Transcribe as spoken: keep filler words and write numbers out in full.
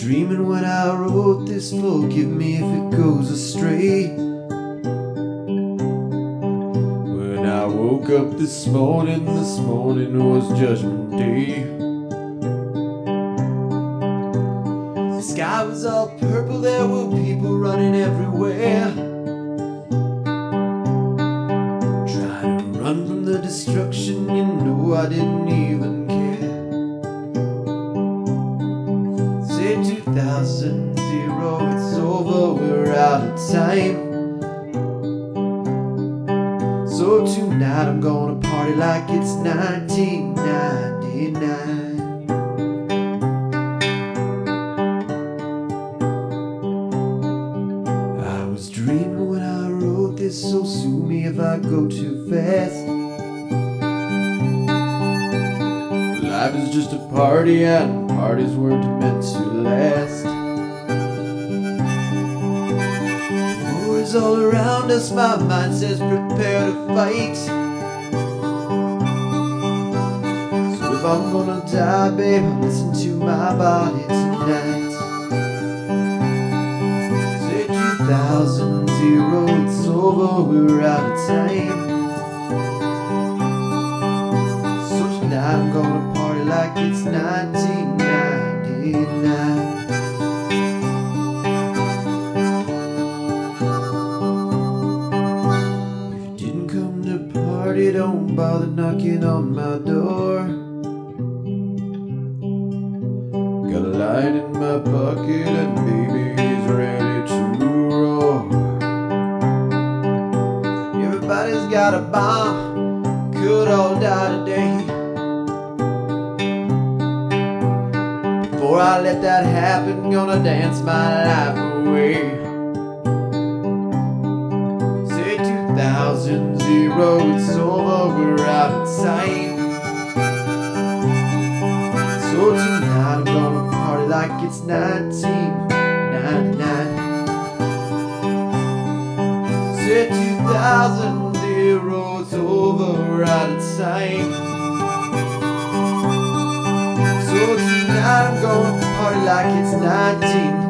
dreaming when I wrote this, forgive me if it goes astray. When I woke up this morning, this morning was Judgment Day. The sky was all purple, there were people running everywhere, trying to run from the destruction, you know I didn't even care. Say two thousand, it's over, we're out of time. So tonight I'm gonna party like it's nineteen ninety-nine. I was dreaming when I wrote this, so sue me if I go too fast. Life is just a party and parties weren't meant to last. War is all around us, my mind says prepare to fight. So if I'm gonna die, babe, listen to my body tonight. Say two thousand, it's over, we're out of time. So tonight I'm gonna party like it's nineteen ninety-nine. If you didn't come to party, don't bother knocking on my door. Got a light in my pocket and baby is ready to roar. Everybody's got a bomb, could all die today. Before I let that happen, gonna dance my life away. Say two thousand, it's over, we're out of time. So tonight I'm gonna party like it's nineteen ninety-nine. Say two thousand, it's over, we're out of time. So tonight I'm gonna party like it's nineteen